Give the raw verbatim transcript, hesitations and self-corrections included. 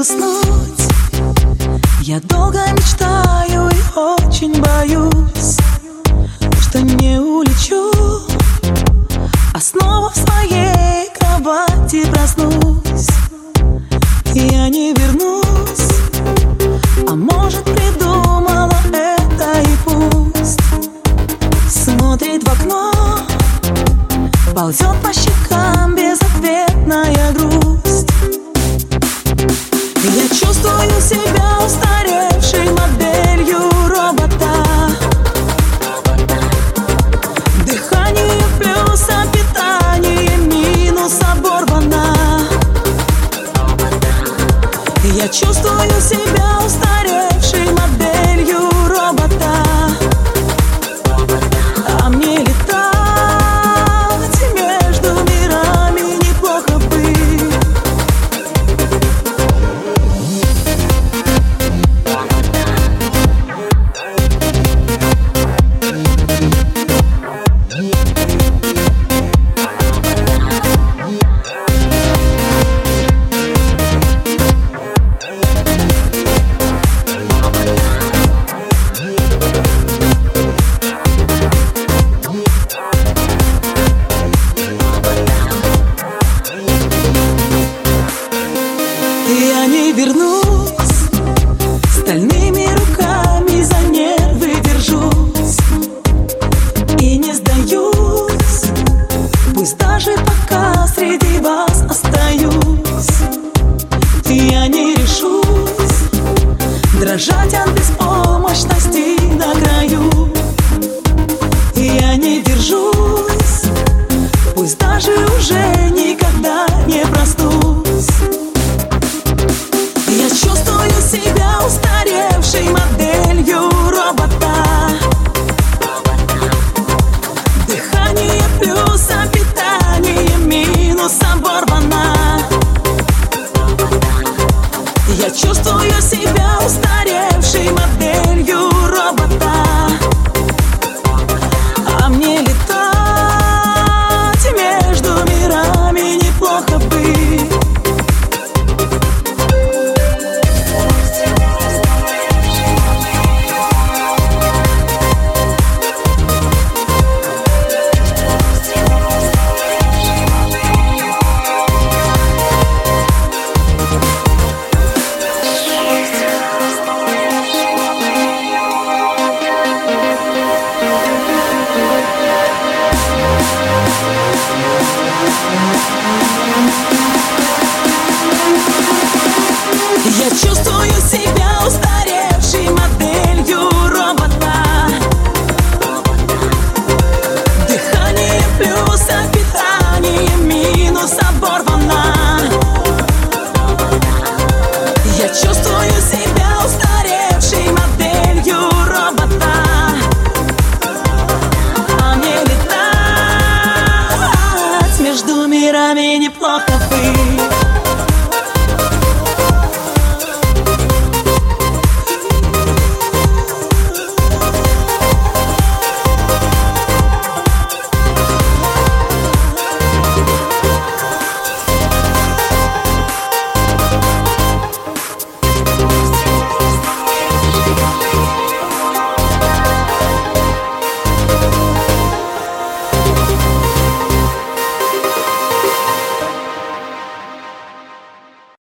уснуть. Я долго мечтаю и очень боюсь, что не улечу, а снова в своей кровати проснусь. Я не вернусь, а может, придумала это и пусть. Смотрит в окно, ползет по щекам безответная грусть. Я чувствую себя устаревшей моделью робота. Дыхание плюс, а питание минус оборвано. Я чувствую себя устаревшей моделью робота. А мне летать между мирами неплохо бы. Я не вернусь, стальными руками за нервы держусь и не сдаюсь, пусть даже пока среди вас остаюсь. Я не решусь дрожать от беспомощности до краю. Я не держусь, пусть даже уже никогда не проснусь. Я чувствую себя устаревшей моделью робота. Дыхание плюс, а питание минус оборвано. Я чувствую себя устаревшей